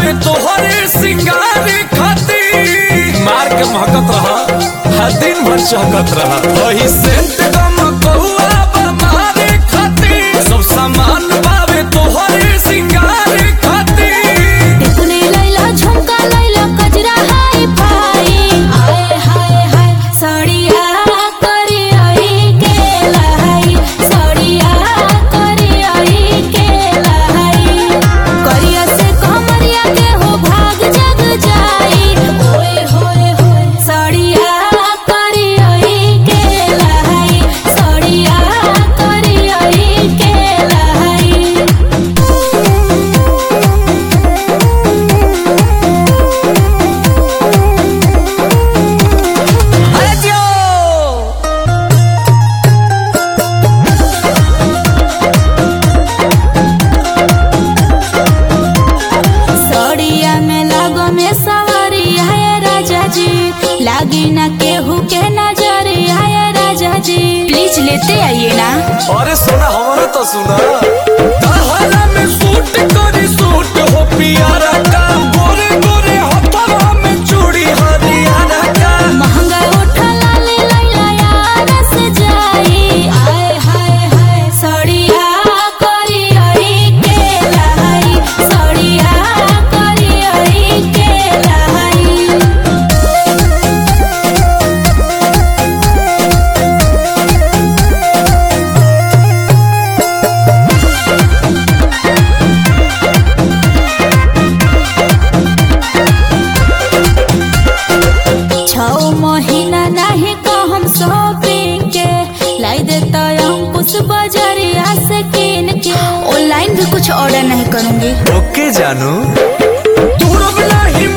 बावे तोहरे सिंगार खाती मार के महकत रहा दिन भर चहकत रहा वही सेंट गमकौआ मारे खाती सब सामान बावे तोहरे सिंगार खाती टिकुली लैला झुमका लैला कजरा हाय भाई आए हाय हाय सड़िया करी आई के लाई सड़िया करी आई के लाई करिया से कमरिया के हो भाग जग जाई ओए होए होए सड़िया करी आई के लाई सड़िया करी आई के लाई सड़िया में लागो में सवरिया है राजा जी लागी ना केहू के नजरिया है राजा जी प्लीज लेते आइए ना। अरे सोना हमारा तो सुना दहला में सूट करी सूट हो पियारा का गोरे गोरे हथवा में चूड़ी हरियाणा का महंगा उठा लाले लैला यार से जाई आए हाय हाय सड़िया करी आई के लाई सड़िया करी आई के लाई छौ महीना नहीं कहम शॉपिंग के लाई देता अंकुश बाजारिया से किन के ऑनलाइन भी कुछ ऑर्डर नहीं करूंगी। ओके जानू तू रब नहीं